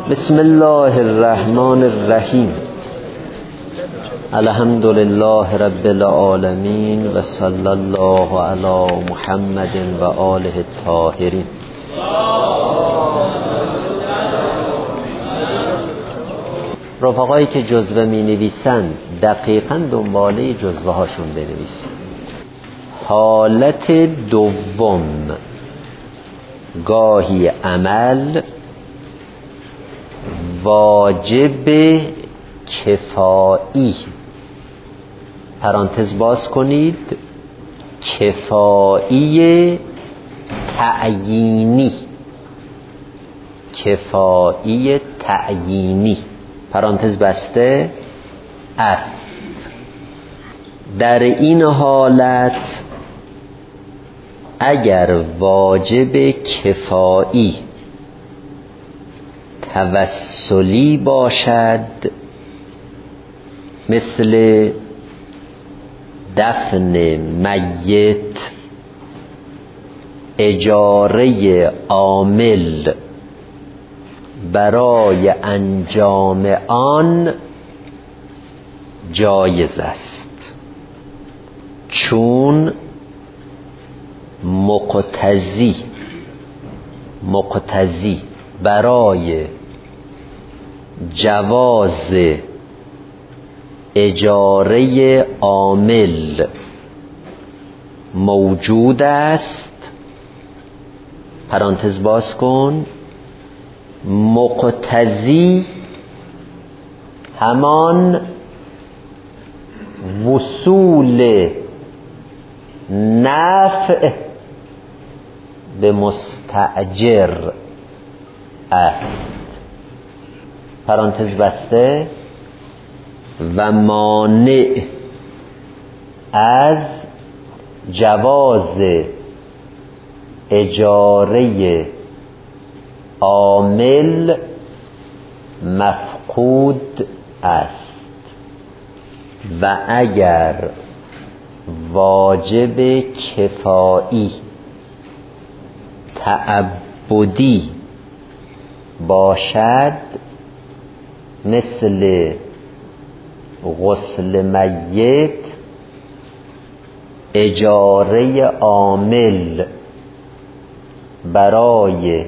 بسم الله الرحمن الرحیم. الحمد لله رب العالمین و صلی الله علی محمد و آله الطاهرین. رفقایی که جزوه می نویسن دقیقاً دنباله جزوه هاشون بنویسن. حالت دوم، گاهی عمل واجب کفایی، پرانتز باز کنید، کفایی تعیینی، کفایی تعیینی، پرانتز بسته است. در این حالت اگر واجب کفایی توسلی باشد، مثل دفن میت، اجاره عامل برای انجام آن جایز است، چون مقتضی برای جواز اجاره عامل موجود است، پرانتز باز کن، مقتضی همان وصول نفع به مستأجر است، پرانتز بسته، و مانع از جواز اجاره عامل مفقود است. و اگر واجب کفایی تعبدی باشد، مثل غسل میت، اجاره عامل برای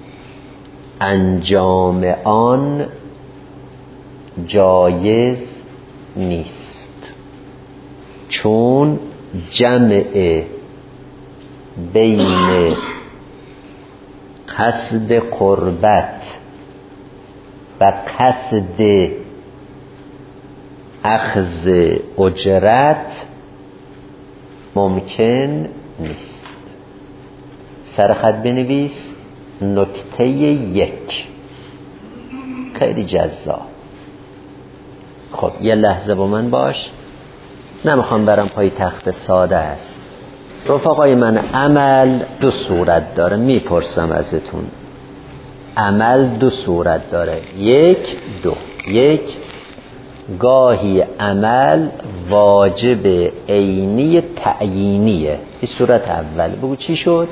انجام آن جایز نیست، چون جمع بین قصد قربت و قصد اخذ اجرت ممکن نیست. سرخط بنویس نکته 1، خیلی جذاب. خب یه لحظه با من باش، نمیخوام برم پای تخت ساده است. رفقای من، عمل دو صورت داره، میپرسم ازتون، عمل دو صورت داره، یک گاهی عمل واجب عینی تعیینیه، این صورت اول. بگو چی شد؟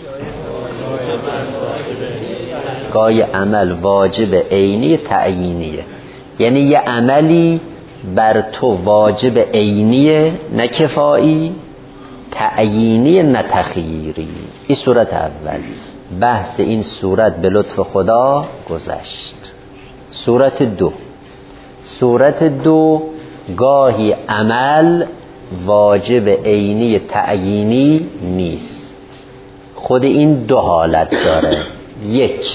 گاهی عمل واجب عینی تعیینیه، یعنی یه عملی بر تو واجب عینیه، نه کفایی، تعیینی نه تخییری. این صورت اول. بحث این صورت به لطف خدا گذشت. صورت دو گاهی عمل واجب عینی تعیینی نیست. خود این دو حالت داره. یک،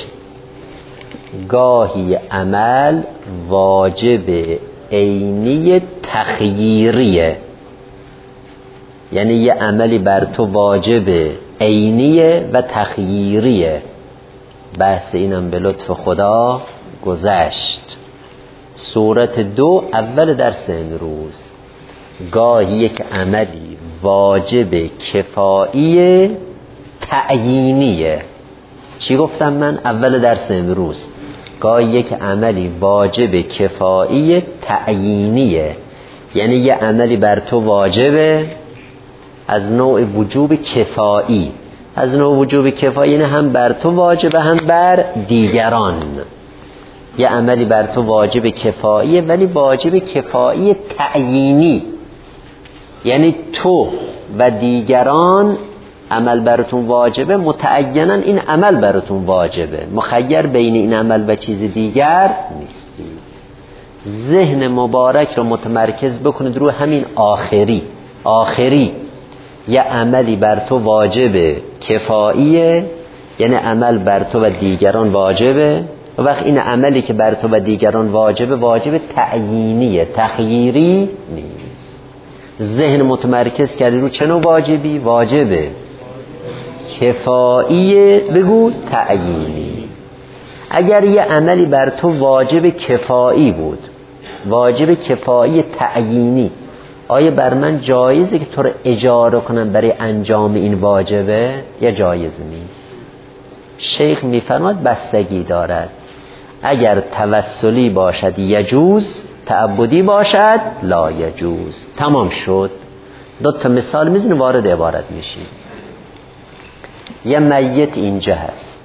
گاهی عمل واجب عینی تخییریه، یعنی یه عملی بر تو واجب عینیه و تخییریه. بحث اینم به لطف خدا گذشت. صورت دو اول درس امروز، گاهی یک عملی واجب کفایی تعیینیه. چی گفتم من اول درس امروز؟ گاهی یک عملی واجب کفایی تعیینیه، یعنی یه عملی بر تو واجبه از نوع وجوب کفایی. از نوع وجوب کفایی یعنی هم بر تو واجبه هم بر دیگران. یه عملی بر تو واجب کفاییه، ولی واجب کفایی تعیینی، یعنی تو و دیگران عمل براتون واجبه، متعینا این عمل براتون واجبه، مخیر بین این عمل و چیز دیگر نیستی. ذهن مبارک رو متمرکز بکنید رو همین آخری یه عملی بر تو واجبه کفاییه، یعنی عمل بر تو و دیگران واجبه. و وقت این عملی که بر تو و دیگران واجبه، واجب تعیینیه، تخییری نیست. ذهن متمرکز کردی رو چه نوع واجبی؟ واجبه کفاییه، بگو تعیینی. اگر یه عملی بر تو واجب کفایی بود، واجب کفایی تعیینی، آیا بر من جایزه که تو رو اجاره کنم برای انجام این واجبه یا جایز نیست؟ شیخ میفرماد بستگی دارد. اگر توسلی باشد یجوز، تعبدی باشد لا یجوز. تمام شد. 2 مثال میزنه وارد عبارت میشیم. یه میت اینجا هست،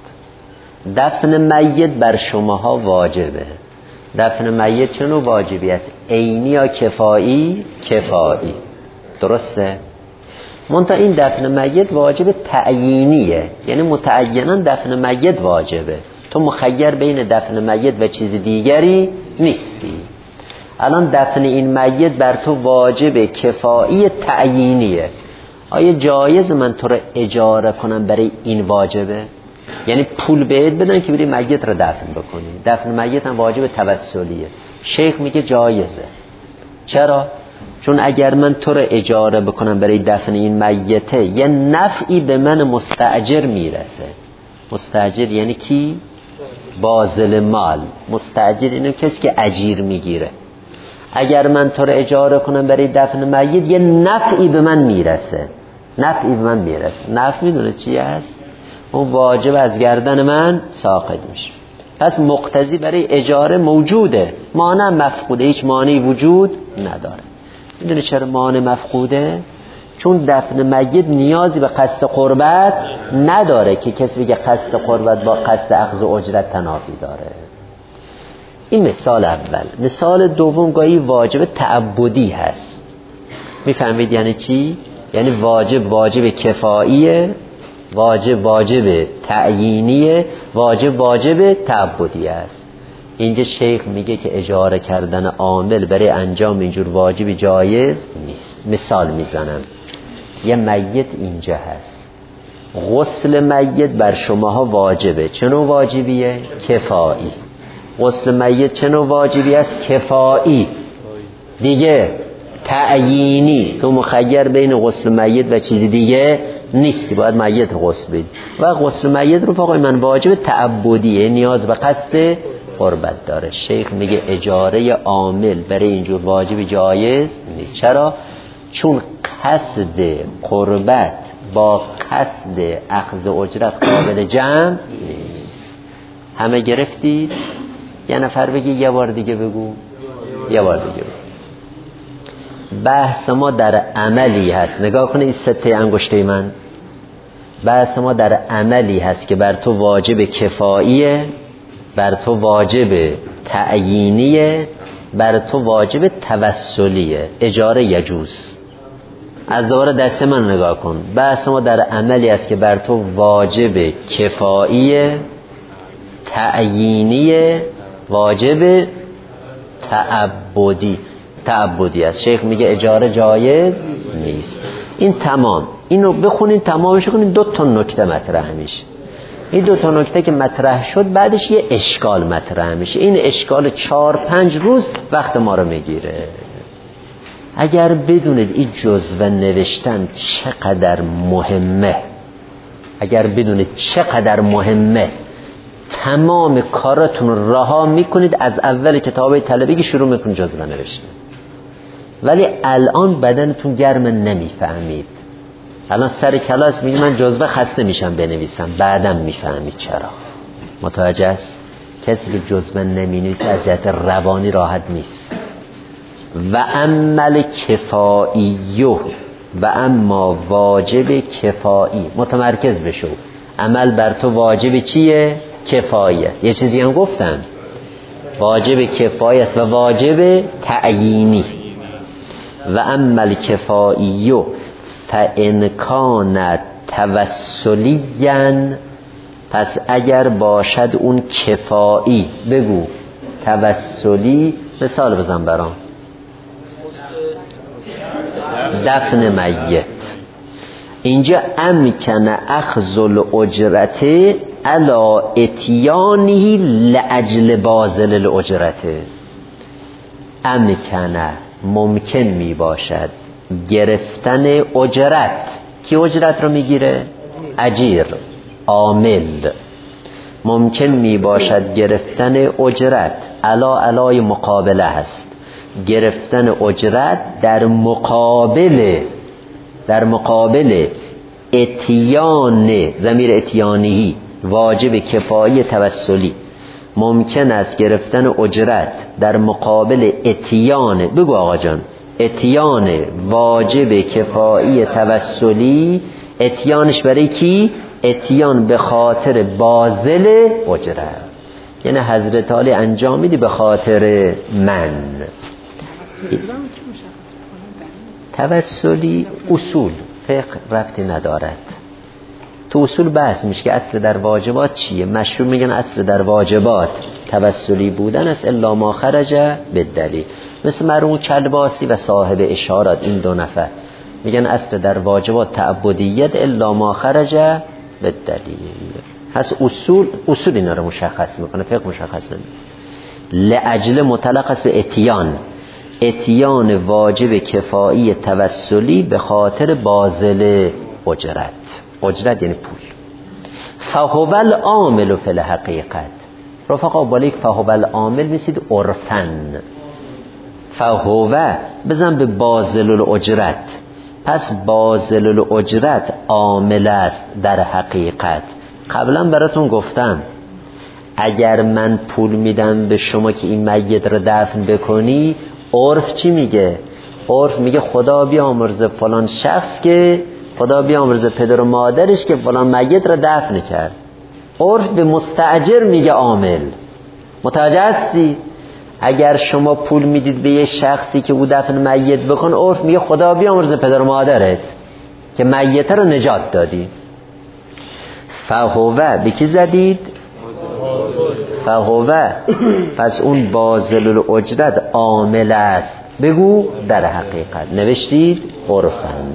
دفن میت بر شماها واجبه. دفن میت چنو واجبی است؟ عینی یا کفایی؟ کفایی. درسته؟ منتها این دفن میت واجب تعیینیه، یعنی متعینا دفن میت واجبه، تو مخیر بین دفن میت و چیز دیگری نیستی. الان دفن این میت بر تو واجب کفایی تعیینیه، آیا جایز من تو رو اجاره کنم برای این واجبه؟ یعنی پول بهت بدن که بری میت رو دفن بکنی. دفن میت هم واجب توسلیه. شیخ میگه جایزه. چرا؟ چون اگر من تو رو اجاره بکنم برای دفن این میته، یه نفعی به من مستاجر میرسه. مستاجر یعنی کی؟ باذل مال. مستاجر اینه کسی که اجیر میگیره. اگر من تو رو اجاره کنم برای دفن میت، یه نفعی به من میرسه. نفع میدونه چی هست؟ اون واجب از گردن من ساقط میشه. پس مقتضی برای اجاره موجوده، مانع مفقوده، هیچ مانعی وجود نداره. میدونه چرا مانع مفقوده؟ چون دفن میت نیازی به قصد قربت نداره که کسی بگه قصد قربت با قصد اخذ اجرت تنافی داره. این مثال اول. مثال دوم گاهی واجب تعبدی هست. میفهمید یعنی چی؟ یعنی واجب کفاییه، واجب تعیینیه، واجب تعبدی است. اینجا شیخ میگه که اجاره کردن عامل برای انجام اینجور واجب جایز نیست. مثال میزنم. یه میت اینجا هست، غسل میت بر شماها واجبه. چه نوع واجبیه؟ کفایی. غسل میت چه نوع واجبی است؟ کفایی. دیگه تعیینی، تو مخیر بین غسل میت و چیزی دیگه نیستی، باید میت غسل بدی. و غسل میت رو فقط من واجب تعبدیه، نیاز به قصد قربت داره. شیخ میگه اجاره عامل برای اینجور واجب جایز نیست. چرا؟ چون قصد قربت با قصد اخذ اجرت قابل جمع نیست. همه گرفتید؟ یه نفر بگی یه بار دیگه بگو. بحث ما در عملی هست. نگاه کنه این 3 انگشته من. بحث ما در عملی هست که بر تو واجب کفاییه، بر تو واجب تعیینیه، بر تو واجب توسلیه. اجاره یجوز. از دوباره دست من نگاه کن. بحث ما در عملی هست که بر تو واجب کفاییه، تعیینیه، واجب تعبدی است. شیخ میگه اجاره جایز نیست. این تمام. اینو بخونین تمامش کنین. 2 نکته مطرح میشه. این 2 نکته که مطرح شد بعدش یه اشکال مطرح میشه. این اشکال 4-5 روز وقت ما رو میگیره. اگر بدونید این جزوه نوشتن چقدر مهمه، تمام کاراتون رو رها میکنید، از اول کتاب طلبگی شروع میکنید جزوه نوشتن. ولی الان بدنتون گرم، نمیفهمید. الان سر کلاس میگه من جزوه خسته میشم بنویسم، بعدم میفهمید چرا. متوجه است؟ کسی که جزوه نمینویسه از جهت روانی راحت نیست. و عمل کفاییه و اما واجب کفایی. متمرکز بشو. عمل بر تو واجب چیه؟ کفاییه. یه چیزی هم گفتم، واجب کفایی است و واجب تعیینی. و اما الکفایی فان کان توسلیاً، پس اگر باشد اون کفایی، بگو توسلی، مثال بزن برام. دفن میت. اینجا امکن اخذ الاجرت علی اتیانه لاجل باذل الاجرت. امکن ممکن می باشد گرفتن اجرت. کی اجرت رو میگیره؟ اجیر، عامل. ممکن می باشد گرفتن اجرت، علای مقابله هست، گرفتن اجرت در مقابل اتیان، ضمیر اتیانهی، واجب کفایی توسلی. ممکن است گرفتن اجرت در مقابل اتیان، بگو آقا جان، اتیان واجب کفایی توسلی. اتیانش برای کی؟ اتیان به خاطر باذل اجرت، یعنی حضرت علی انجام میدی به خاطر من. توسلی اصول فقه ربطی ندارد. تو اصول بحث میشه که اصل در واجبات چیه. مشهور میگن اصل در واجبات توسلی بودن است الا ما خرج بالدلیل. مثل مرحوم کلباسی و صاحب اشارات، این دو نفر میگن اصل در واجبات تعبدیت الا ما خرج بالدلیل. پس اصول اینا رو مشخص میکنه، فقه مشخص نمیکنه. لاجل مطلق است به اتیان واجب کفایی توسلی به خاطر باذل اجرت یعنی پول. فهو العامل فی الحقیقت. رفقا بالیک فهو العامل میسید عرفن. فهو بزن به باذل الاجرت، پس باذل الاجرت عامل است در حقیقت. قبلا براتون گفتم اگر من پول میدم به شما که این میت رو دفن بکنی، عرف چی میگه؟ عرف میگه خدا بیامرزه فلان شخص که، خدا بیامرزه پدر و مادرش که فلان میت رو دفن کرد. عرف به مستاجر میگه عامل. متوجه هستی؟ اگر شما پول میدید به یه شخصی که او دفن میت بکن، عرف میگه خدا بیامرزه پدر و مادرت که میت رو نجات دادی. فهو به کی زدید؟ فهو، پس اون باذل الاجرت عامل است، بگو در حقیقت. نوشتید عرفن.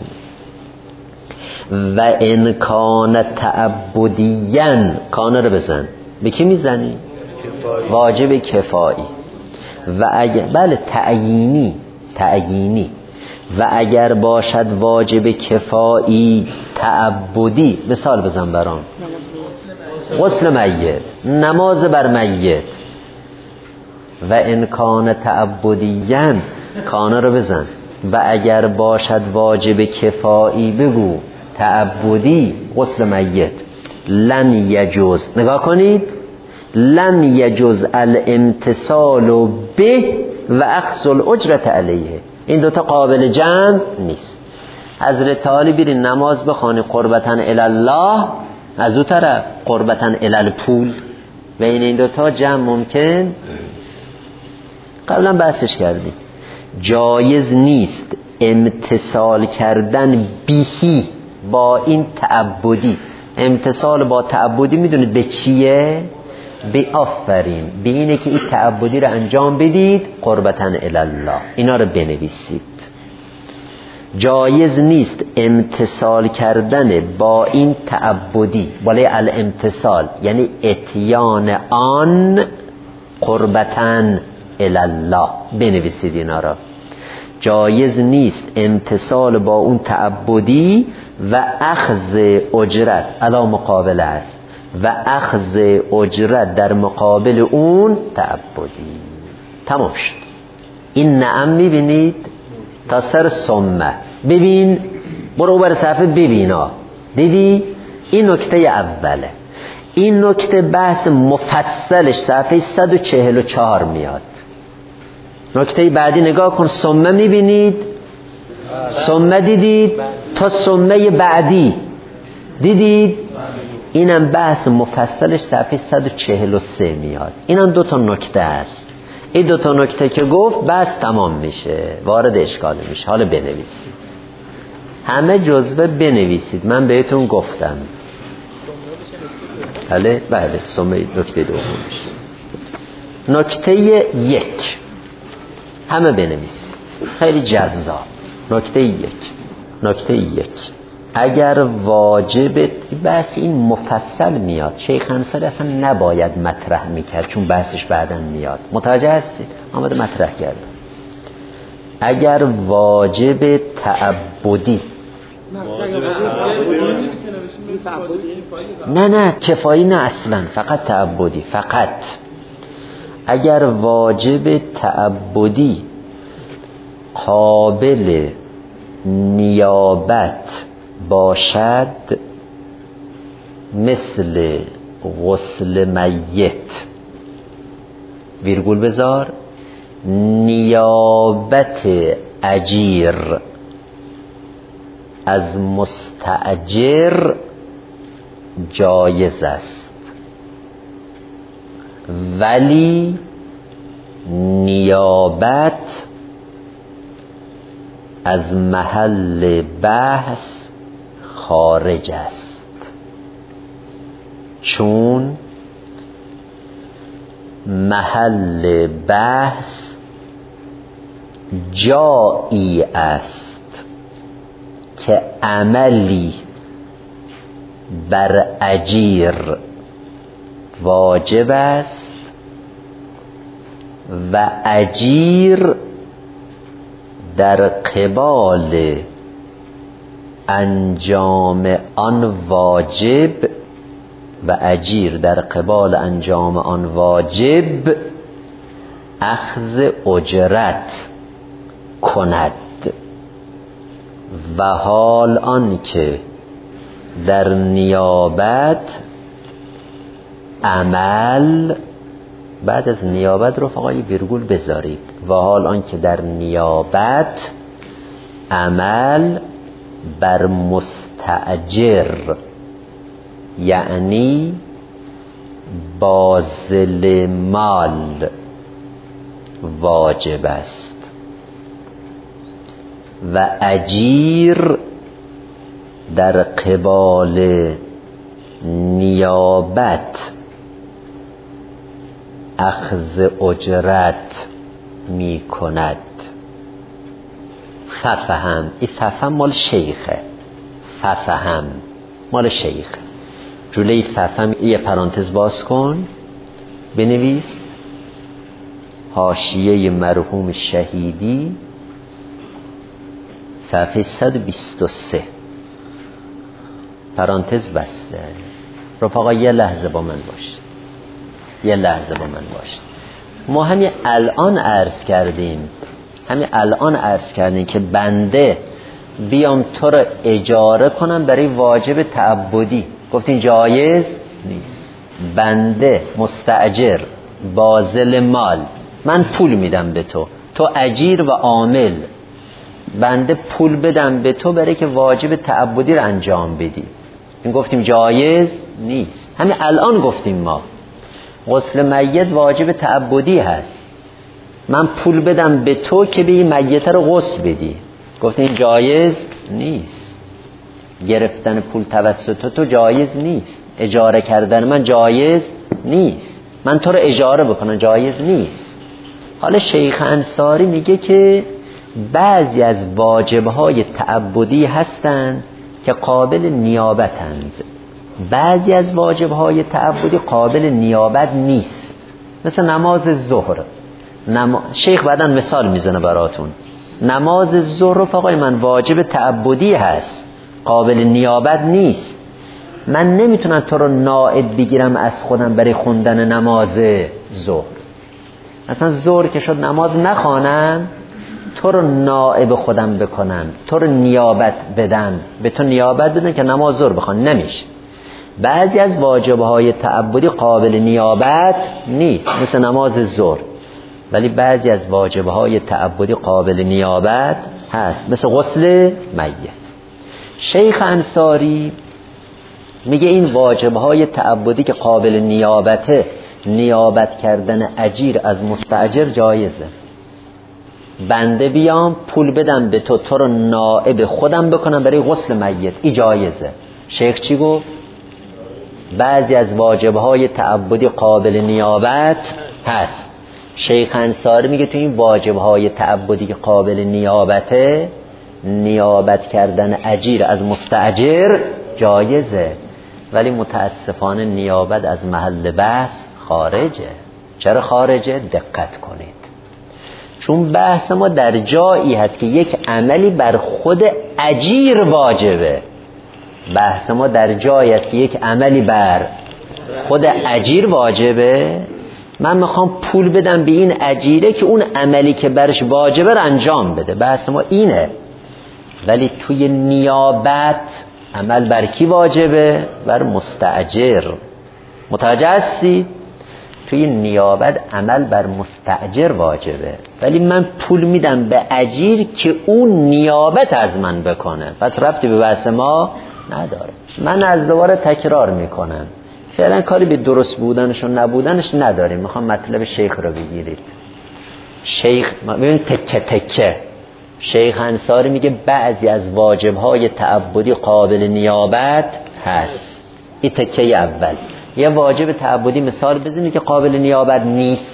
و ان کان تعبدیاً، کان رو بزن، به کی میزنی؟ واجب کفایی. و اگر بله تعیینی. و اگر باشد واجب کفایی تعبدی، مثال بزن برام. غسل میت، نماز بر میت. و ان کان تعبدیاً، کان رو بزن. و اگر باشد واجب کفایی، بگو تعبدی، غسل میت. لم یجوز، نگاه کنید، لم یجوز الامتصال به و اخذ الاجرت علیه. این دوتا قابل جمع نیست. حضرت علی بیرین نماز بخوانی قربتاً الی الله، از او طرف قربتاً الی الپول. بین این دوتا جمع ممکن نیست. قبلا بحثش کردیم. جایز نیست امتصال کردن بیهی، با این تعبدی. امتصال با تعبدی میدونید به چیه؟ به آفرین، به اینه که این تعبدی رو انجام بدید قربتاً الی الله. اینا رو بنویسید. جایز نیست امتصال کردن با این تعبدی، بالای الامتصال یعنی اتیان آن قربتاً الی الله. بنویسید اینا را. جایز نیست امتصال با اون تعبدی و اخذ اجرت علا مقابل است، و اخذ اجرت در مقابل اون تعبدی. تمام شد. این نعم میبینید تا سر سمه. ببین، برو بر صفحه ببینا. دیدی؟ این نکته اوله. این نکته بحث مفصلش صفحه 144 میاد. نکته بعدی نگاه کن. سمه میبینید؟ سمه دیدید؟ تا سمه بعدی دیدید؟ اینم بحث مفصلش صفحه 143 میاد. اینم دو تا نکته است. این دوتا نکته که گفت بس تمام میشه، وارد اشکال میشه. حالا بنویسید، همه جزوه بنویسید، من بهتون گفتم. بله سومه نکته دومش. نکته 1 همه بنویسید، خیلی جذاب. نکته 1 اگر واجب، بس این مفصل میاد، شیخ انصاری اصلا نباید مطرح میکرد چون بحثش بعداً میاد. متوجه هستید؟ آمده مطرح کرد. اگر واجب تعبدی، نه کفایی نه اصلا، فقط تعبدی، فقط اگر واجب تعبدی قابل نیابت باشد، مثل غسل میت، ویرگول بذار، نیابت اجیر از مستاجر جایز است، ولی نیابت از محل بحث خارج است، چون محل بحث جایی است که عملی بر اجیر واجب است و اجیر در قبال انجام آن واجب اخذ اجرت کند، و حال آن که در نیابت عمل، بعد از نیابت رفقای ویرگول بذارید، و حال آن که در نیابت عمل بر مستاجر، یعنی باذل مال، واجب است، و اجیر در قبال نیابت اخذ اجرت می کند. ففهم، این ففهم مال شیخه، ففهم مال شیخه. جلوی ففهم یه پرانتز باز کن، بنویس حاشیه مرحوم شهیدی صفحه 123، پرانتز بسته. رفقا یه لحظه با من باشید، ما همین الان عرض کردیم که بنده بیام تو رو اجاره کنم برای واجب تعبدی، گفتین جایز نیست. بنده مستاجر باذل مال، من پول میدم به تو، تو اجیر و عامل، بنده پول بدم به تو برای که واجب تعبدی رو انجام بدی، این گفتیم جایز نیست. همین الان گفتیم ما غسل میت واجب تعبدی هست، من پول بدم به تو که به این میت رو غسل بدی، گفتیم جایز نیست. گرفتن پول توسط تو جایز نیست، اجاره کردن من جایز نیست، من تو رو اجاره بکنم جایز نیست. حالا شیخ انصاری میگه که بعضی از واجبهای تعبدی هستند که قابل نیابتند، بعضی از واجبهای تعبدی قابل نیابت نیست، مثل نماز ظهر. شیخ بعداً مثال میزنه براتون. نماز ظهر رفقای من واجب تعبدی هست، قابل نیابت نیست. من نمیتونم تو رو نائب بگیرم از خودم برای خوندن نماز ظهر. اصلا ظهر که شد نماز نخوانم، تو رو نائب خودم بکنم، تو رو نیابت بدم، به تو نیابت بدم که نماز ظهر بخوان، نمیشه. بعضی از واجبهای تعبدی قابل نیابت نیست، مثل نماز ظهر، ولی بعضی از واجبهای تعبدی قابل نیابت هست، مثل غسل میت. شیخ انصاری میگه این واجبهای تعبدی که قابل نیابته، نیابت کردن اجیر از مستاجر جایزه. بنده بیام پول بدم به تو، تو رو نائب خودم بکنم برای غسل میت، این جایزه. شیخ چی گفت؟ بعضی از واجبهای تعبدی قابل نیابت هست. شیخ انصاری میگه تو این واجبهای تعبدی که قابل نیابته، نیابت کردن اجیر از مستاجر جایزه، ولی متاسفانه نیابت از محل بحث خارجه. چرا خارجه؟ دقت کنید، چون بحث ما در جایی هست که یک عملی بر خود اجیر واجبه. بحث ما در جایی هست که یک عملی بر خود اجیر واجبه. من میخوام پول بدم به این اجیره که اون عملی که برش واجبه رو انجام بده. بحث ما اینه. ولی توی نیابت عمل بر کی واجبه؟ بر مستاجر. متوجه هستی؟ توی نیابت عمل بر مستاجر واجبه، ولی من پول میدم به اجیر که اون نیابت از من بکنه، پس ربطی به بحث ما نداره. من از دوباره تکرار میکنم، فعلا کاری به درست بودنش و نبودنش نداریم. میخوام مطلب شیخ رو بگیرید. شیخ ببین تکه تکه. شیخ انصاری میگه بعضی از واجبهای تعبدی قابل نیابت هست. این تکه اول. یه واجب تعبدی مثال بزنید که قابل نیابت نیست.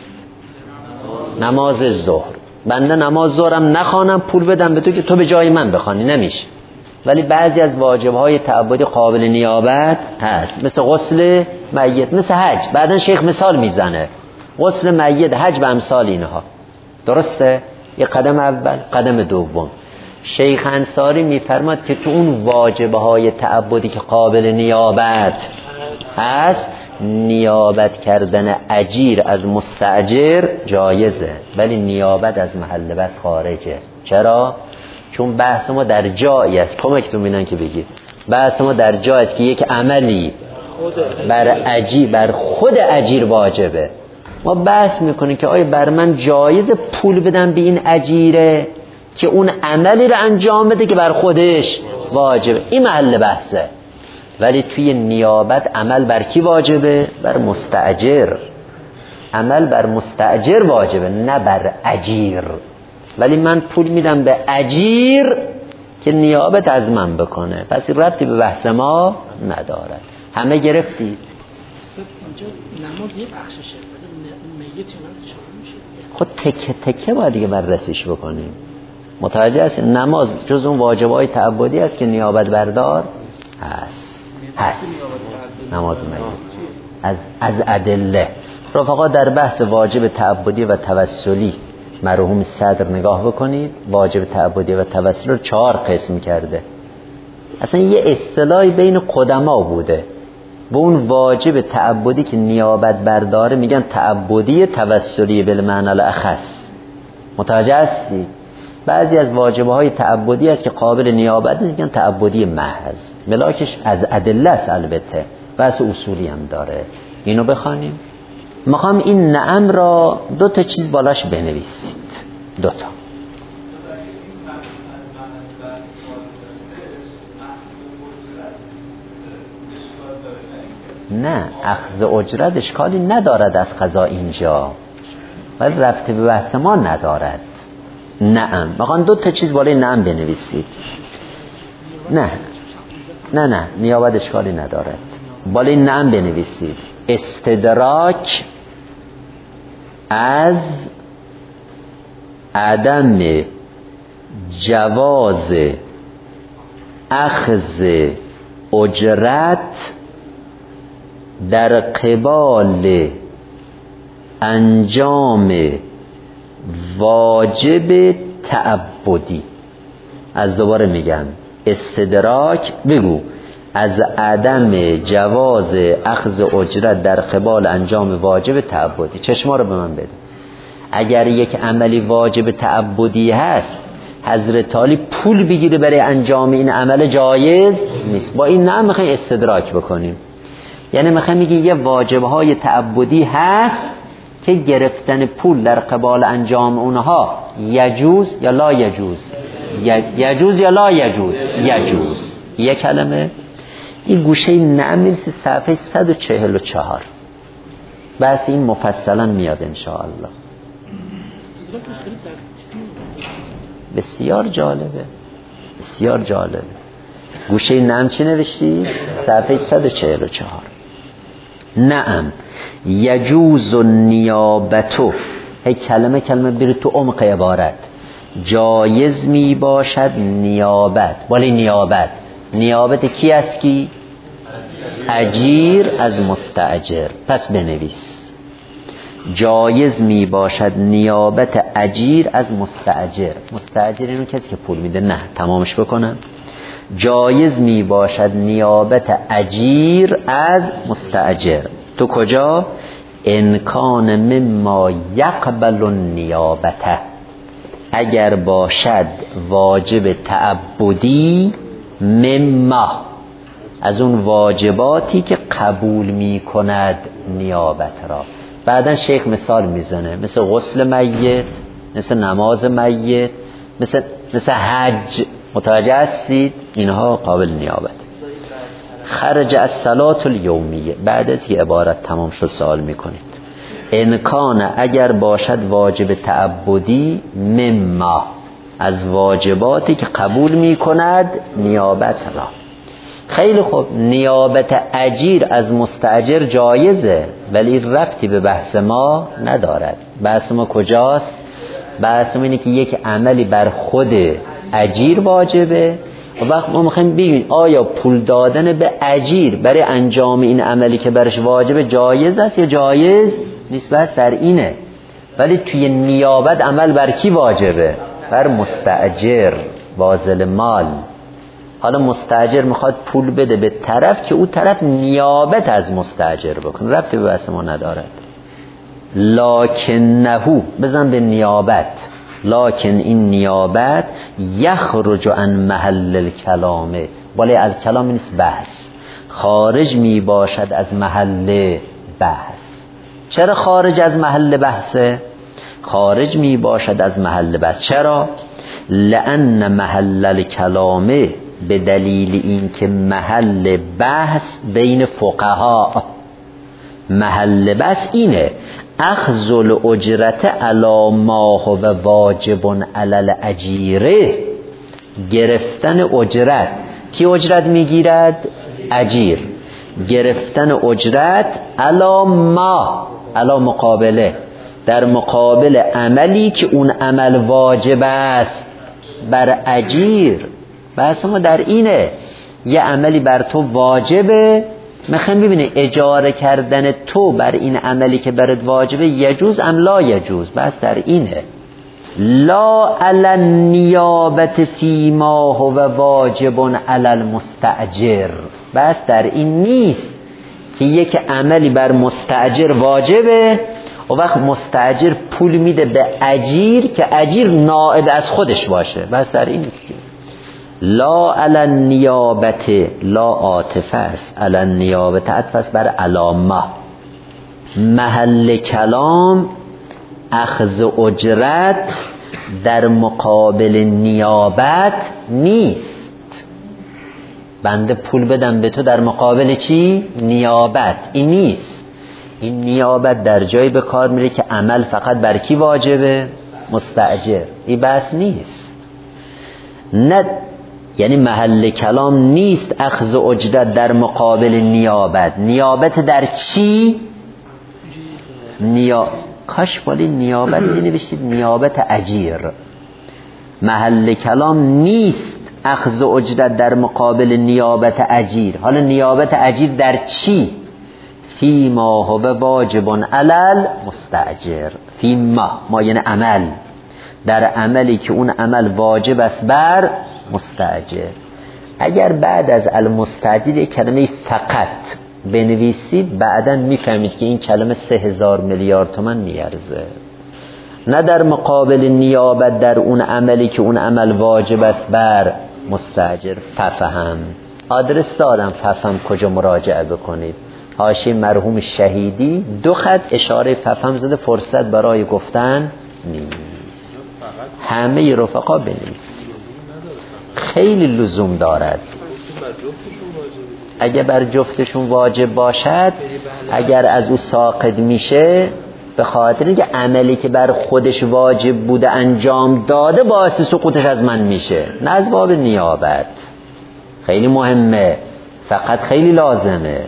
نماز ظهر. بنده نماز ظهرم نخوانم پول بدم به تو که تو به جای من بخوانی، نمیشه. ولی بعضی از واجبهای تعبدی قابل نیابت هست، مثل غسل میت، مثل حج. بعدن شیخ مثال میزنه، غسل میت، حج و امثال اینها. درسته؟ یه قدم اول. قدم دوم، شیخ انصاری میفرماد که تو اون واجبهای تعبدی که قابل نیابت هست، نیابت کردن اجیر از مستاجر جایزه، ولی نیابت از محل بس خارجه. چرا؟ چون بحث ما در جایی است، کمکتون میدن که بگید، بحث ما در جایی است که یک عملی بر خود اجیر واجبه. ما بحث میکنیم که آیا بر من جایز پول بدم به این اجیره که اون عملی رو انجام بده که بر خودش واجبه. این محل بحثه. ولی توی نیابت عمل بر کی واجبه؟ بر مستاجر. عمل بر مستاجر واجبه، نه بر اجیر. ولی من پول میدم به اجیر که نیابت از من بکنه، پس ربطی به بحث ما نداره. همه گرفتید؟ نماز یه بخششه، میت خود تکه تکه باید دیگه بررسیش بکنیم. متوجه هست؟ نماز جز اون واجبهای تعبدی است که نیابت بردار هست. نماز میت از ادله. رفقا در بحث واجب تعبدی و توسلی مرحوم صدر نگاه بکنید. واجب تعبدی و توسلی رو 4 قسم کرده. اصلا یه اصطلاحی بین قدما بوده، به اون واجب تعبدی که نیابت برداره میگن تعبدی توسلی بالمعنی الاخص. متوجه هستی؟ بعضی از واجبهای تعبدی است که قابل نیابت نیست، میگن تعبدی محض. ملاکش از ادله است، البته بحث اصولی هم داره. اینو بخوانیم. میخوام این نعم را 2 تا چیز بالاش بنویسید. 2 تا. نه، اخذ اجرت اشکالی ندارد از قضا اینجا، ولی ربطی به بحث ما ندارد. نعم. میخوام 2 تا چیز بالای نعم بنویسید. نه نیابت اشکالی ندارد. بالای نعم بنویسید استدراک از عدم جواز اخذ اجرت در قبال انجام واجب تعبدی. از دوباره میگم استدراک بگو از عدم جواز اخذ اجرت در قبال انجام واجب تعبدی. چشما رو به من بده. اگر یک عملی واجب تعبدی هست، حضرت علی پول بگیره برای انجام این عمل جایز نیست. با این نعم میخوایم استدراک بکنیم. یعنی میخوایم میگه یه واجبهای تعبدی هست که گرفتن پول در قبال انجام اونها یجوز یا لا یجوز، یجوز یا لا یجوز، یجوز. یک کلمه. این گوشه نعم میرسه صفحه 144. بس این مفصلا میاد انشاءالله. بسیار جالبه، بسیار جالبه. گوشه نم چی نوشتی؟ صفحه 144. نعم یجوز النیابتو، هی کلمه کلمه بیرید تو عمق عبارت. جایز می باشد نیابت. ولی نیابت کی است؟ کی؟ اجیر از مستاجر. پس بنویس جایز می باشد نیابت اجیر از مستاجر. مستاجر اینو کسی که پول میده. نه تمامش بکنم. جایز می باشد نیابت اجیر از مستاجر. تو کجا؟ انکان مما یقبل النیابته، اگر باشد واجب تعبدی، مما از اون واجباتی که قبول می کند نیابت را. بعدن شیخ مثال میزنه، مثل غسل میت، مثل نماز میت، مثل حج. متوجه هستید؟ اینها قابل نیابت. خرج از صلات الیومیه، بعد از که عبارت تمام شد سوال میکنید. انکان اگر باشد واجب تعبدی، مما از واجباتی که قبول میکند نیابت را. خیلی خوب، نیابت اجیر از مستاجر جایزه، ولی ربطی به بحث ما ندارد. بحث ما کجاست؟ بحث ما اینه که یک عملی بر خود اجیر واجبه، و وقت ما میخوایم بگیم آیا پول دادن به اجیر برای انجام این عملی که برش واجبه جایز است یا جایز نیست. بس در اینه. ولی توی نیابت عمل بر کی واجبه؟ بر مستاجر، واصل مال. حالا مستاجر میخواد پول بده به طرف که او طرف نیابت از مستاجر بکنه، ربطی به بحث ما ندارد. لکنهو بزن به نیابت، لکن این نیابت یخرج عن محل الکلامه، ولی الکلام نیست بحث، خارج می باشد از محل بحث. چرا خارج از محل بحثه؟ خارج می باشد از محل بحث. چرا؟ لأن محل الکلامه، به دلیل این که محل بحث بین فقها، محل بحث اینه اخذ الاجرت علی ما هو واجب علی الاجیره، گرفتن اجرت. کی اجرت میگیرد؟ اجیر. گرفتن اجرت علی ما، علی مقابله، در مقابل عملی که اون عمل واجب است بر اجیر. بحث ما در اینه، یه عملی بر تو واجبه، میخوام ببینه اجاره کردن تو بر این عملی که برات واجبه یجوز ام لا یجوز. بس در اینه. لا علی النیابت فی ما هو واجب علی المستاجر. بس در این نیست که یک عملی بر مستاجر واجبه و وقت مستاجر پول میده به اجیر که اجیر نائب از خودش باشه. بس در این نیست. لا علی النیابت، لا عاطفه است، علی النیابت عطف است بر علامه. محل کلام اخذ اجرت در مقابل نیابت نیست. بنده پول بدم به تو در مقابل چی؟ نیابت. این نیست. این نیابت در جایی به کار میره که عمل فقط بر کی واجبه؟ مستاجر. این بحث نیست. نه، یعنی محل کلام نیست اخذ اجرت در مقابل نیابت. نیابت در چی؟ کاش بالی نیابت می نوشتید نیابت اجیر. محل کلام نیست اخذ اجرت در مقابل نیابت اجیر. حالا نیابت اجیر در چی؟ فی ما هو واجب علی المستاجر. فی ما یعنی عمل، در عملی که اون عمل واجب است بر مستاجر. اگر بعد از المستاجر یک کلمه فقط بنویسید بعداً میفهمید که این کلمه 3000 میلیارد تومان میارزه. نه در مقابل نیابت در اون عملی که اون عمل واجب است بر مستاجر. ففهم آدرس دادم، ففهم کجا مراجعه بکنید. حاشیه مرحوم شهیدی 2 خط اشاره ففهم زده، فرصت برای گفتن نیست. همه رفقا بنویسید، خیلی لزوم دارد. اگه بر جفتشون واجب باشد، اگر از او ساقط میشه به خاطر اینکه عملی که بر خودش واجب بوده انجام داده باعث سقوطش از من میشه، نه از باب نیابت. خیلی مهمه، فقط خیلی لازمه.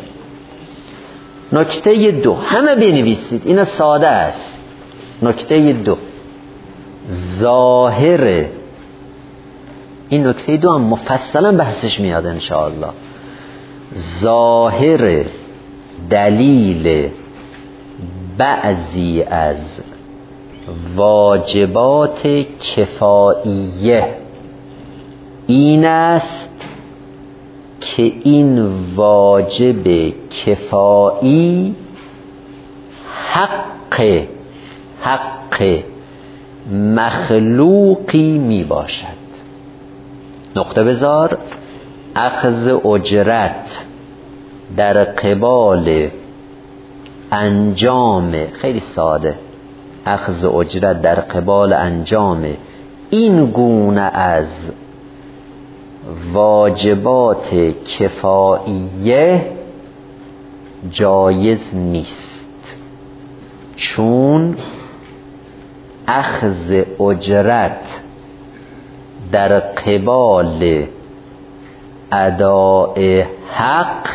نکته 2 همه بنویسید، اینا ساده است. نکته 2 ظاهر این نکته 2 هم مفصلا بحثش میاد انشاءالله. ظاهر دلیل بعضی از واجبات کفاییه این است که این واجب کفایی حق مخلوقی می باشد. نقطه بذار. اخذ اجرت در قبال انجام، خیلی ساده، اخذ اجرت در قبال انجام این گونه از واجبات کفاییه جایز نیست، چون اخذ اجرت در قبال اداء حق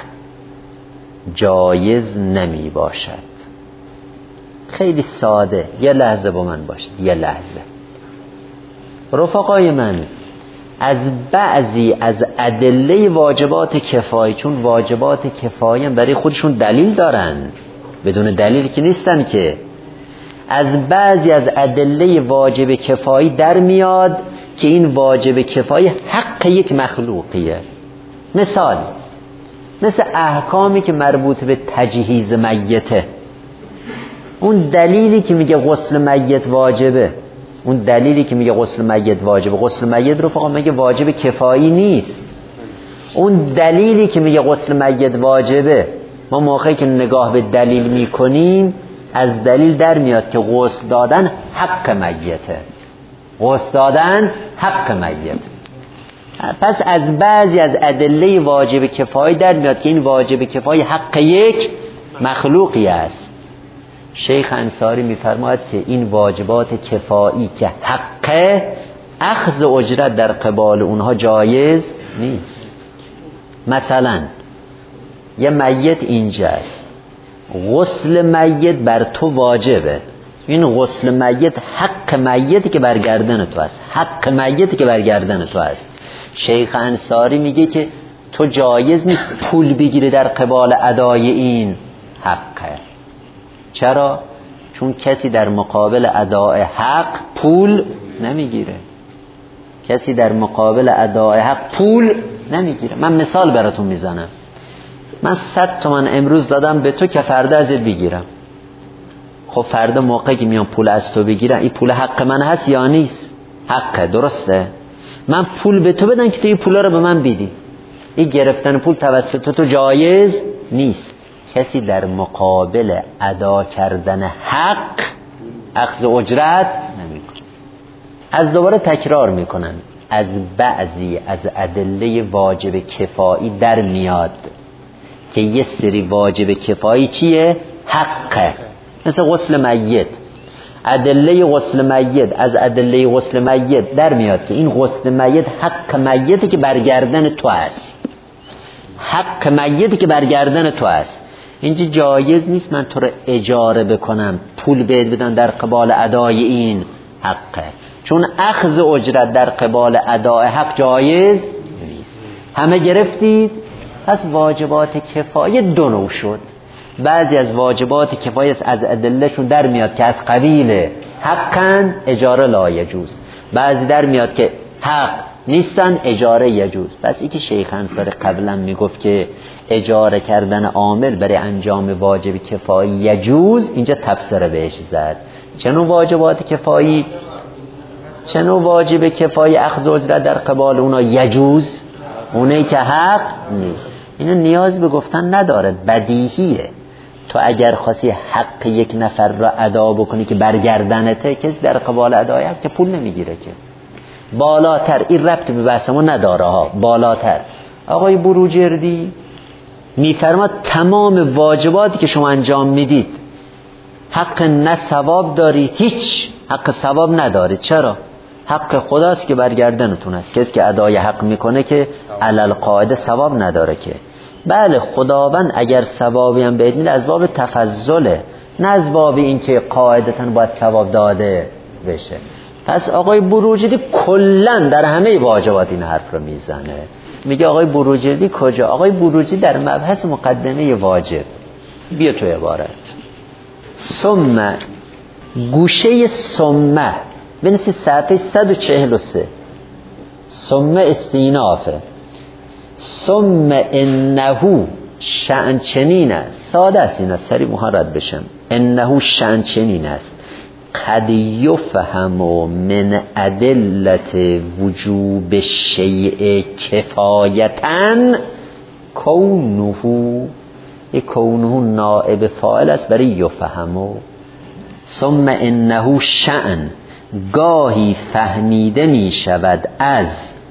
جایز نمی باشد. خیلی ساده. یه لحظه با من باشید، یه لحظه رفقای من. از بعضی از ادله واجبات کفایی، چون واجبات کفایی هم برای خودشون دلیل دارن، بدون دلیل که نیستن که، از بعضی از ادله واجب کفایی در میاد که این واجب کفایی حق یک مخلوقیه. مثل احکامی که مربوط به تجهیز میته، اون دلیلی که میگه غسل میت واجبه، غسل میت رو فقط میگه واجب کفایی نیست. اون دلیلی که میگه غسل میت واجبه، ما موقعی که نگاه به دلیل میکنیم از دلیل در میاد که غسل دادن حق میته. پس از بعضی از ادله واجب کفایی در میاد که این واجب کفایی حق یک مخلوقی است. شیخ انصاری میفرماید که این واجبات کفایی که حق، اخذ اجرت در قبال اونها جایز نیست. مثلا یه میت اینجاست، غسل میت بر تو واجبه، این غسل میت حق میتی که بر گردن تو است. شیخ انصاری میگه که تو جایز نیست پول بگیری در قبال ادای این حقه. چرا؟ چون کسی در مقابل ادای حق پول نمیگیره. من مثال براتون میزنم. من 100 تومن امروز دادم به تو که فردا ازت بگیرم. خب فردا موقعی که میام پول از تو بگیرم، این پول حق من هست یا نیست؟ حقه، درسته؟ من پول به تو بدن که تو این پولا رو به من بدی. این گرفتن پول توسط تو جایز نیست. کسی در مقابل ادا کردن حق اخذ اجرت نمیکنه. از دوباره تکرار میکنم، از بعضی از ادله واجب کفایی در میاد که یه سری واجب کفایی چیه؟ حقه. مثل غسل میت، ادله غسل میت، از ادله غسل میت در میاد که این غسل میت حق میتی که برگردن تو است. اینجا جایز نیست من تو رو اجاره بکنم، پول بهت بدن در قبال ادای این حقه، چون اخذ اجرت در قبال ادای حق جایز نیست. همه گرفتید؟ پس واجبات کفایه دو نوع شد. بعضی از واجبات کفایه از ادلهشون در میاد که از قبیل حقن، اجاره لا یجوز. بعضی در میاد که حق نیستن، اجاره یجوز. پس این که شیخ انصاری قبلا میگفت که اجاره کردن عامل برای انجام واجب کفایی یجوز، اینجا تفسیر بهش زد. چنون واجب کفایی اخذ اجرت در قبال اونا یجوز، اونایی که حق نیست. اینو نیاز به گفتن نداره، بدیهیه. تو اگر خواستی حق یک نفر را ادا بکنی که برگردنته، کسی در قبال ادای حق که پول نمیگیره که. بالاتر این ربط به بحثمون نداره ها. بالاتر آقای بروجردی میفرماد تمام واجباتی که شما انجام میدید حق نه ثواب داری، هیچ حق ثواب نداری. چرا؟ حق خداست که برگردنتون است. کسی که ادای حق میکنه که علل قاعده ثواب نداره که. بله خداوند اگر ثوابی هم بهت میده از باب تفضله، نه از باب این که قاعدتاً باید ثواب داده بشه. پس آقای بروجردی کلن در همه واجبات این حرف رو میزنه. میگه آقای بروجردی کجا؟ آقای بروجردی در مبحث مقدمه واجب. بیا تو عبارت ثم، گوشه ثم بنویسید صفحه 143. ثم استینافه. ثم انه شأن چنین است. ساده است اینا، سری محرد بشم. انه شأن چنین است قد یفهم من ادلت وجوب الشیء کفایتاً کونه، یک کونه نائب فاعل است برای یفهمو. ثم انه شأن، گاهی فهمیده می شود از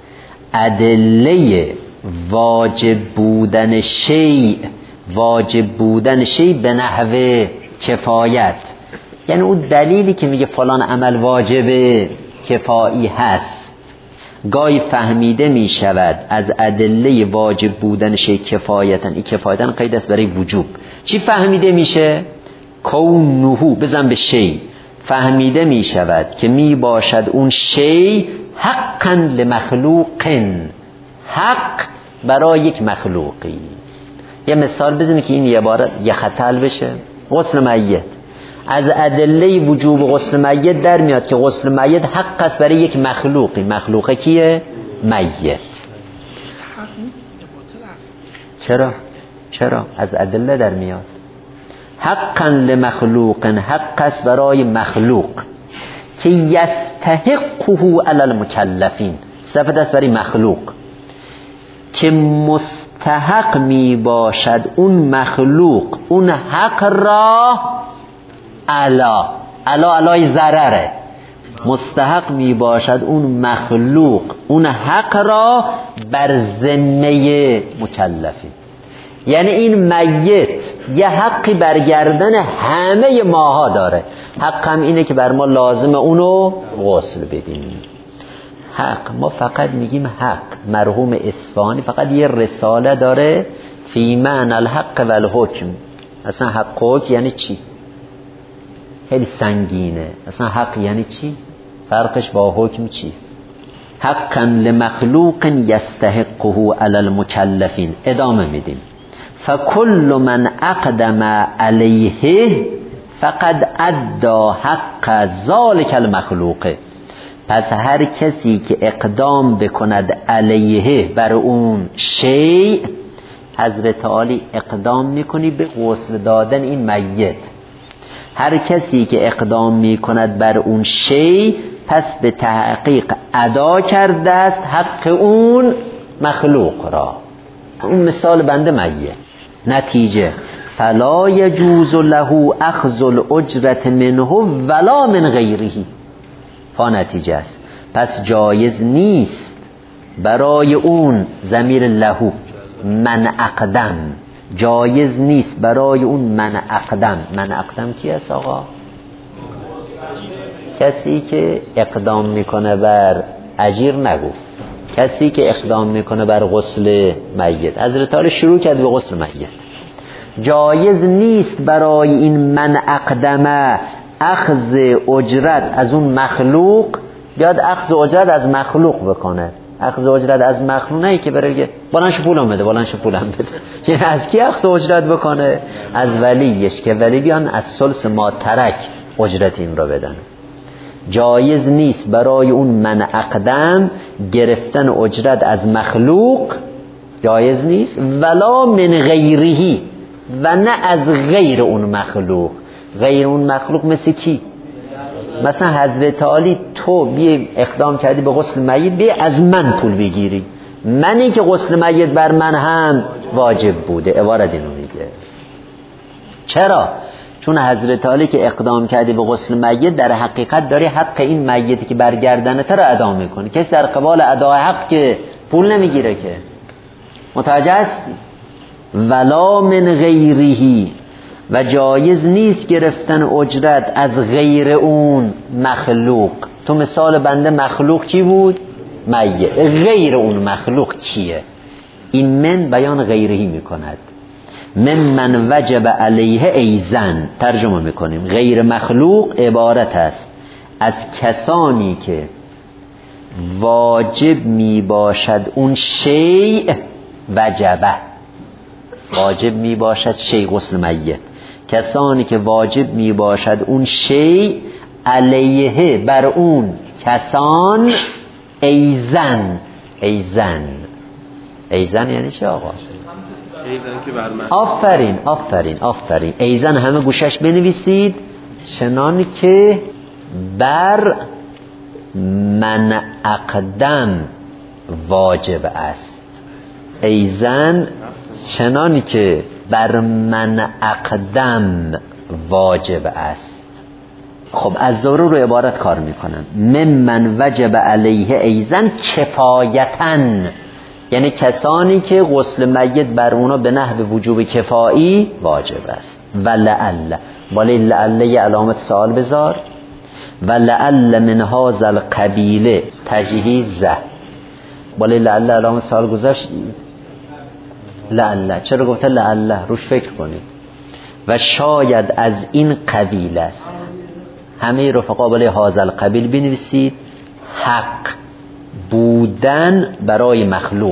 ادله واجب بودن شیء، واجب بودن شیء به نحو کفایت، یعنی اون دلیلی که میگه فلان عمل واجبه کفایی هست. گاهی فهمیده می شود از ادله واجب بودن شیء کفایتن، این کفایتن قید است برای وجوب. چی فهمیده میشه؟ کونه، بزن به شیء. فهمیده می شود که می باشد اون شیء حقا لمخلوق، حق برای یک مخلوقی. یه مثال بزنید که این عبارت یه خطل بشه. غسل میت، از ادله وجوب غسل میت در میاد که غسل میت حق است برای یک مخلوقی. مخلوقه کیه؟ میت. چرا؟ از ادله در میاد. حقا لمخلوق، حق است برای مخلوق که یستحقه علی المکلفین، صفت است برای مخلوق که مستحق می باشد اون مخلوق اون حق را علای ضرره، مستحق می باشد اون مخلوق اون حق را بر ذمه مکلفین. یعنی این میت یه حقی برگردن همه ماها داره. حق هم اینه که بر ما لازم اونو غسل بدیم. حق، ما فقط میگیم حق. مرحوم اصفهانی فقط یه رساله داره فی معنی الحق و الحکم. اصلا حق و حکم یعنی چی؟ خیلی سنگینه. اصلا حق یعنی چی؟ فرقش با حکم چی؟ حقا لمخلوق یستحقه علی المکلفین. ادامه میدیم. فکل من اقدم علیه فقد ادى حق ذلک المخلوق. پس هر کسی که اقدام بکند علیه بر اون شیء، حضرت عالی اقدام میکنی به غسل دادن این میت. هر کسی که اقدام میکند بر اون شیء پس به تحقیق ادا کرده است حق اون مخلوق را. اون مثال بنده میت. نتیجه فلا یجوز له اخذ الاجرة منه ولا من غیره. نتیجه است پس جایز نیست برای اون ضمیر له من اقدم، جایز نیست برای اون من اقدم. من اقدم کی است آقا؟ کسی که اقدام میکنه بر اجیر، نگو کسی که اقدام میکنه بر غسل میت. حضرت علی شروع کرد به غسل میت. جایز نیست برای این من اقدمه اخذ اجرت از اون مخلوق، بیاد اخذ اجرت از مخلوق بکنه. اخذ اجرت از مخلوق نه که بره بلنش پولم بده، بلنش پولم بده. یعنی از کی اخذ اجرت بکنه؟ از ولیش، که ولی بیان از ثلث ما ترک اجرت این رو بدن. جایز نیست برای اون من اقدم گرفتن اجرت از مخلوق، جایز نیست. ولا من غیره، و نه از غیر اون مخلوق. غیر اون مخلوق مثل کی؟ مثلا حضرت علی تو بی اقدام کردی به غسل میت، بی از من پول بگیری، منی که غسل میت بر من هم واجب بوده. عبارت اینو میگه. چرا؟ چون حضرت علی که اقدام کردی به غسل میت در حقیقت داری حق این میتی که برگردنته رو ادا میکنی. کسی در قبال ادای حق که پول نمیگیره که. متوجه هستی؟ ولا من غیره، و جایز نیست گرفتن اجرت از غیر اون مخلوق. تو مثال بنده مخلوق کی بود؟ میت. غیر اون مخلوق کیه؟ این من بیان غیرهی میکند. من وجب علیه ایزن ترجمه میکنیم. غیر مخلوق عبارت است از کسانی که واجب می باشد اون شیء وجبه، واجب می باشد شیء غسل میت، کسانی که واجب می باشد اون شیء علیه بر اون کسان ایزن. ایزن یعنی چه آقا؟ آفرین. ایزن همه گوشش بنویسید. چنان که بر من اقدم واجب است. ایزن چنانی که بر من اقدم واجب است. خب از ضرور رو عبارت کار میکنم. من وجب علیه ایزن کفایتن، یعنی کسانی که غسل میت بر اونا به نحو وجوب کفایی واجب است. و لعل، ولی لعل یه علامت سوال بذار. و لعل من هذا القبیل تجهیزه، ولی لعل علامت سوال گذاشت. لعل چرا گفته لعل؟ روش فکر کنید. و شاید از این قبیل است. همه رفقا ولی هذا القبیل بنویسید. حق بودن برای مخلوق،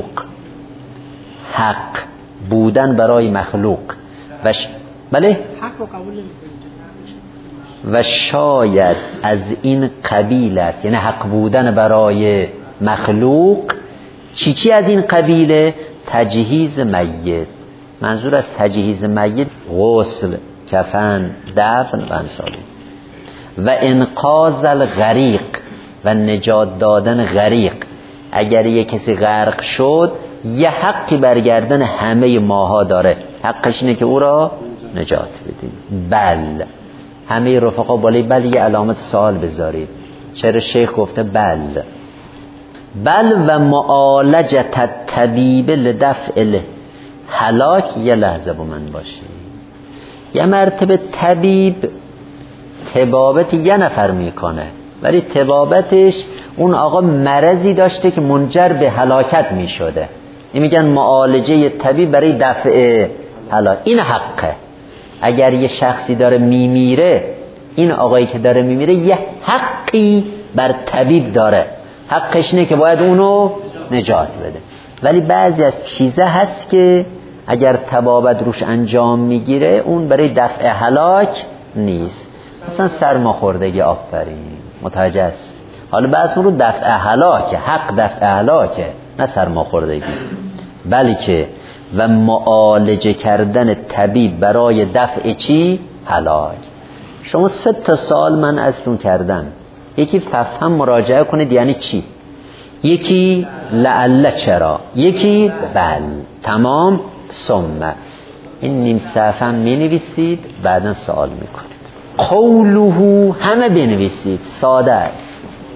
حق بودن برای مخلوق. بله حق رو قبول نمی‌کنید. و شاید از این قبیل است، یعنی حق بودن برای مخلوق. چی از این قبیله؟ تجهیز میت. منظور از تجهیز میت غسل، کفن، دفن و امثال. و انقاذ الغریق، و نجات دادن غریق. اگر یک کسی غرق شد یه حقی برگردن همه ماها داره، حقش اینه که او را نجات بدیم. بل، همه رفقا بالای بل یه علامت سوال بذارید. چرا شیخ گفته بل؟ بل و معالجت الطبیب لدفع هلاک. یه لحظه با من باشید. یه مرتبه طبیب طبابت یه نفر میکنه، ولی طبابتش اون آقا مرضی داشته که منجر به هلاکت میشده. این میگن معالجه طبیب برای دفع هلاک. این حقه. اگر یه شخصی داره میمیره، این آقایی که داره میمیره یه حقی بر طبیب داره، حقش اینه که باید اونو نجات بده. ولی بعضی از چیزه هست که اگر طبابت روش انجام میگیره اون برای دفع هلاک نیست. مثلا سرماخوردگی. آفرین، متوجه است. حالا بحث رو دفع هلاکه، حق دفع هلاکه، نه سرماخوردگی. بلکه و معالجه کردن طبیب برای دفع چی؟ هلاک. شما 3 سال من ازتون کردم، یکی فهم مراجعه کنید یعنی چی، یکی لعل چرا، یکی بل. تمام. ثم این نیم صفحه می نویسید، بعدا سوال می کنید. قوله همه بنویسید، ساده است.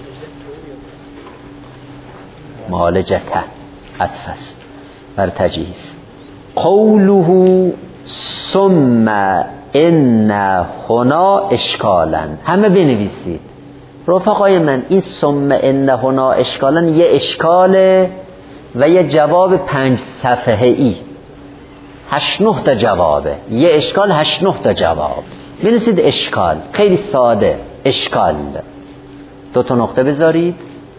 معالجه عطف است بر تجهیز. قوله ثم ان هنا اشکالا. همه بنویسید رفقای من. این ثم ان هنا اشکالا یه اشکاله و یه جواب 5 صفحه‌ای. 8-9 تا جوابه. یه اشکال 8-9 تا جواب. بنویسید اشکال. خیلی ساده. اشکال 2 تا نقطه بذارید.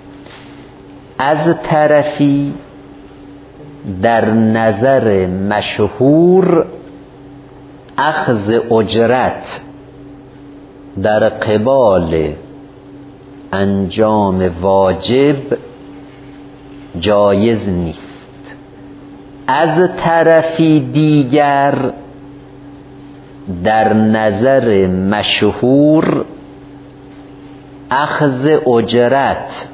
از طرفی در نظر مشهور اخذ اجرت در قبال انجام واجب جایز نیست. از طرفی دیگر در نظر مشهور اخذ اجرت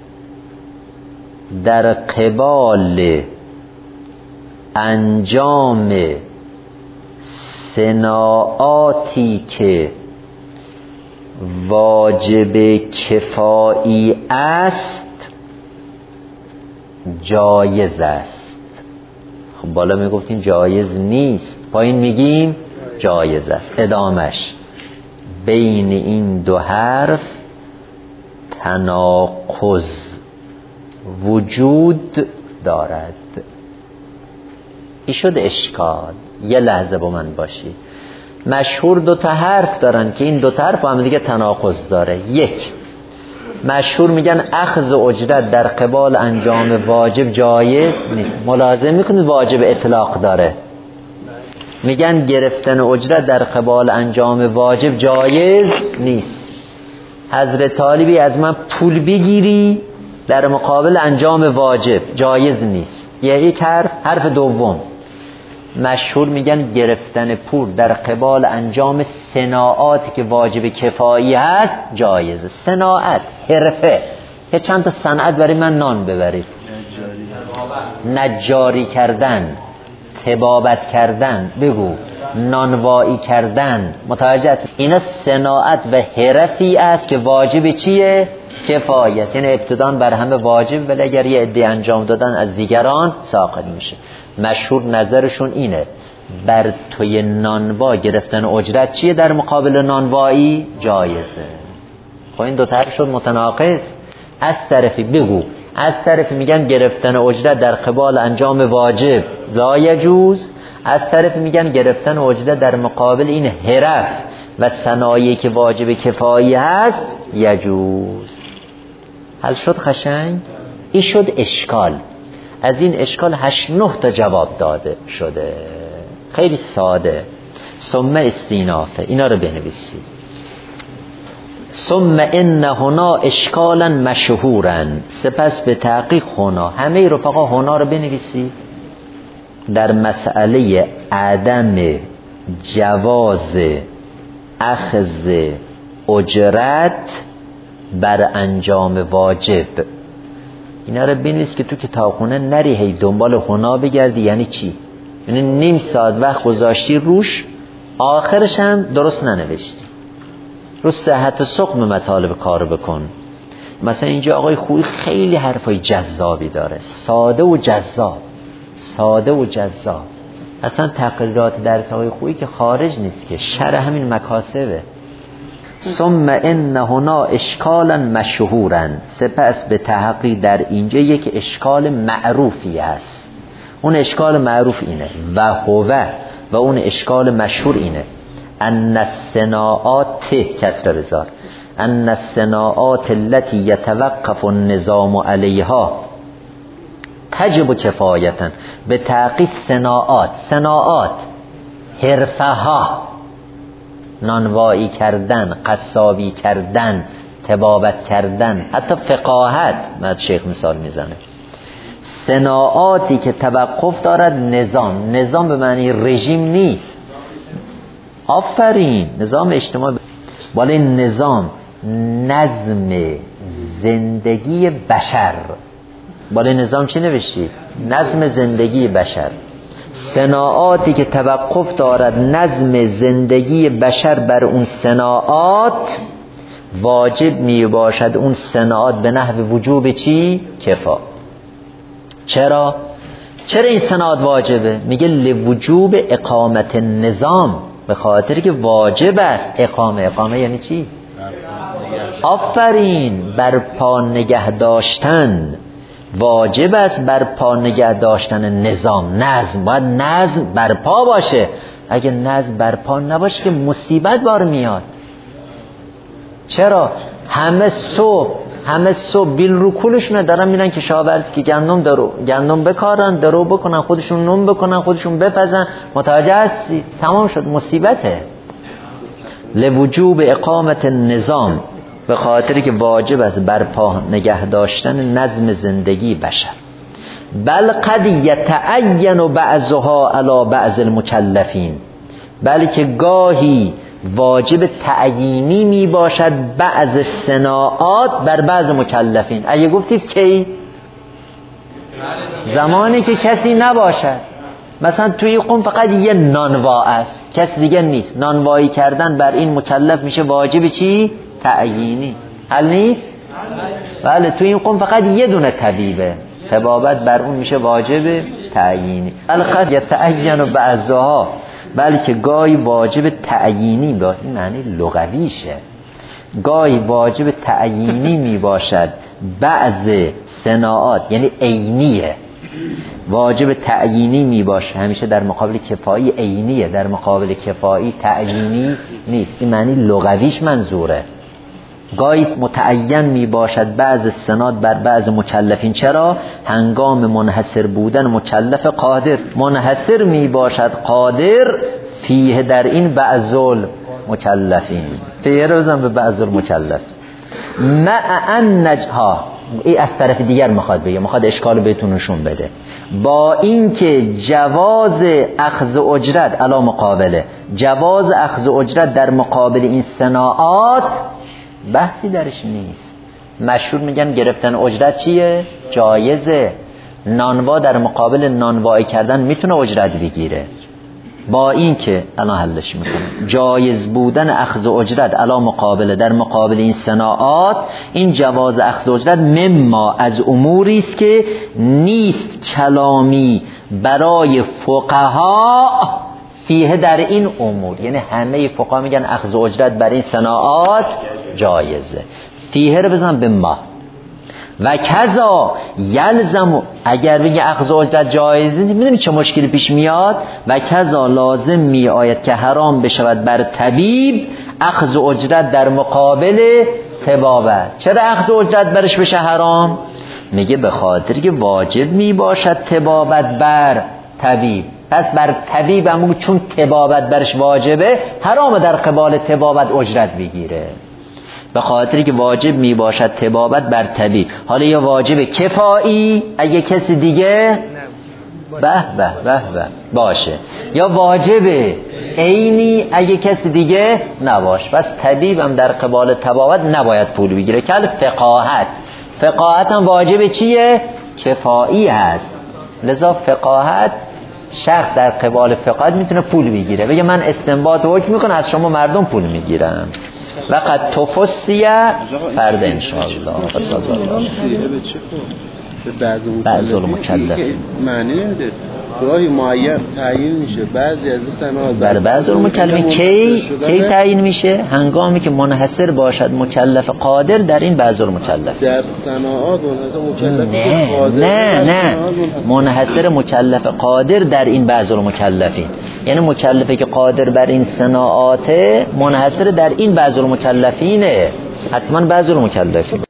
در قبال انجام صناعاتی که واجب کفایی است جایز است. خب بالا میگفتین جایز نیست، پایین میگیم جایز است. ادامش بین این دو حرف تناقض وجود دارد. این شد اشکال. یه لحظه با من باشی. مشهور دو تا حرف دارن که این دو تا حرف هم دیگه تناقض داره. یک، مشهور میگن اخذ اجرت در قبال انجام واجب جایز نیست. ملاحظه میکنید واجب اطلاق داره. میگن گرفتن اجرت در قبال انجام واجب جایز نیست. حضرت طالبی از من پول بگیری در مقابل انجام واجب جایز نیست. یک حرف دوم، مشهور میگن گرفتن پول در قبال انجام صناعاتی که واجب کفایی هست جایزه. صناعت، حرفه، که چند تا صنعت برای من نان ببرید، نجاری کردن، طبابت کردن، بگو نانوایی کردن، متوجه؟ اینا صناعت و حرفی است که واجب چیه؟ کفایت. یعنی ابتدان بر همه واجب، ولی اگر یه عده انجام دادن از دیگران ساقط میشه. مشهور نظرشون اینه بر توی نانوا گرفتن اجرت چیه در مقابل نانوایی؟ جایزه. خب این دو طرف شد متناقض. از طرفی بگو، از طرفی میگن گرفتن اجرت در قبال انجام واجب لا یجوز، از طرف میگن گرفتن اجرت در مقابل این حرف و صنایعی که واجب کفایی هست یجوز. حل شد قشنگ؟ این شد اشکال. از این اشکال 8-9 تا جواب داده شده، خیلی ساده. ثم استینافه، اینا رو بنویسید. ثم ان هنا اشکالا مشهورا، سپس به تحقیق هنا، همه رفقا هنا رو بنویسید. در مسئله عدم جواز اخذ اجرت بر انجام واجب، اینا رو بنویس که تو کتابخونه نری هی دنبال هنا بگردی. یعنی چی؟ یعنی نیم ساعت وقت گذاشتی روش، آخرش هم درست ننوشتی. رو صحت سقم مطالب کار بکن. مثلا اینجا آقای خویی خیلی حرفای جذابی داره، ساده و جذاب، ساده و جذاب. اصلا تقریرات درس آقای خویی که خارج نیست که شرح همین مکاسبه. ثم ان هنا اشکالا مشهورا، سپس به تحقیق در اینجا یک اشکال معروفی است. اون اشکال معروف اینه و اون اشکال مشهور اینه ان الصناعات کسر بزار ان الصناعات التي يتوقف النظام عليها تجب کفایتا. به تحقیق صناعات حرفه ها، نانوایی کردن، قصابی کردن، طبابت کردن، حتی فقاهت، من شیخ مثال میزنه، صناعاتی که توقف دارد نظام به معنی رژیم نیست. آفرین، نظام اجتماعی، ولی نظام نظم زندگی بشر. بالای نظام چی نوشتی؟ نظم زندگی بشر. صناعاتی که توقف دارد نظم زندگی بشر بر اون صناعات، واجب می باشد اون صناعات به نحو وجوب چی؟ کفا. چرا این صناعات واجبه؟ میگه لوجوب اقامت نظام، به خاطر که واجب است اقامه یعنی چی؟ آفرین، برپا نگه داشتن. واجب است برپا نگه داشتن نظام، نظم. باید نظم برپا باشه. اگه نظم برپا نباشه که مصیبت بار میاد. چرا؟ همه صبح بیل رو کولشونه دارن میرن کشاورزی که گندم بکارن، درو بکنن، خودشون نون بکنن، خودشون بپزن. متوجه هستی؟ تمام شد، مصیبته. لوجوب اقامت نظام، به خاطری که واجب است برپا نگه داشتن نظم زندگی بشر. بل قد یتعین بعضها علی بعض المکلفین، بلکه گاهی واجب تعیینی می باشد بعض صناعات بر بعض مکلفین. اگه گفتید کی؟ زمانی که کسی نباشد. مثلا توی قوم فقط یه نانوا است، کس دیگه نیست، نانوایی کردن بر این مکلف میشه واجب چی؟ تعیینی. حل نیست؟ بله. توی این قوم فقط یه دونه طبیبه، طبابت بر اون میشه واجب تعیینی. القد یتعین بعضها، بلکه گاهی واجب تعیینی با این معنی لغویشه، گاهی واجب تعیینی می باشد بعض صناعات، یعنی عینیه، واجب تعیینی می باشه همیشه در مقابل کفایی عینیه، در مقابل کفایی تعیینی نیست. این معنی لغویش منظوره. گاهی متعین می باشد بعض صناعات بر بعض مکلفین. چرا؟ هنگام منحصر بودن مکلف قادر، منحصر می باشد قادر فیه در این بعض مکلفین، فیه روزم به بعض المکلف مع ان نجها. این از طرف دیگر میخواد بگه، میخواد اشکال بهتون نشون بده. با اینکه جواز اخذ اجرت علی مقابله، جواز اخذ اجرت در مقابل این صناعات بحثی درش نیست. مشهور میگن گرفتن اجرت چیه؟ جایزه. نانوا در مقابل نانوایی کردن میتونه اجرت بگیره. با این که الان حلش میکنم، جایز بودن اخذ اجرت علی مقابله در مقابل این صناعات، این جواز اخذ اجرت مما از اموری است که نیست کلامی برای فقها فیه در این امور. یعنی همه فقها میگن اخذ اجرت بر این صناعات جایزه. فیه رو بزن به ما و کذا یلزم. اگر بگه اخذ اجرت جایزه، میدونی چه مشکلی پیش میاد؟ و کذا لازم می آید که حرام بشود بر طبیب اخذ اجرت در مقابل طبابت. چرا اخذ اجرت برش بشه حرام؟ میگه به خاطر که واجب می باشد طبابت بر طبیب. پس بر طبیب هم چون طبابت برش واجبه، حرام در قبال طبابت اجرت بگیره. به خاطر که واجب می باشد طبابت بر طبیب. حالا یا واجب کفایی اگه کسی دیگه به باشه، یا واجب عینی اگه کسی دیگه نباشه. پس طبیب هم در قبال طبابت نباید پول بگیره. کل فقاهت، فقاهت هم واجب چیه؟ کفایی هست. لذا فقاهت، شخص در قبال فقاهت میتونه پول بگیره، بگه من استنباط حکم میکنم از شما مردم پول میگیرم. وقت تفسیه فرد انشاءالله. بعض المکلف معنی نده، گاهی معین تعیین میشه بعضی از صنایع بر بعض المکلفین. کی تعیین میشه؟ هنگامی که منحصر باشد مکلف قادر در این بعض المکلف. در صنایع مکلف نه منحصر مکلف قادر در این بعض المکلفین، یعنی مکلفی که قادر بر این صناعات منحصر در این بعض المکلفینه، حتما بعض المکلفین.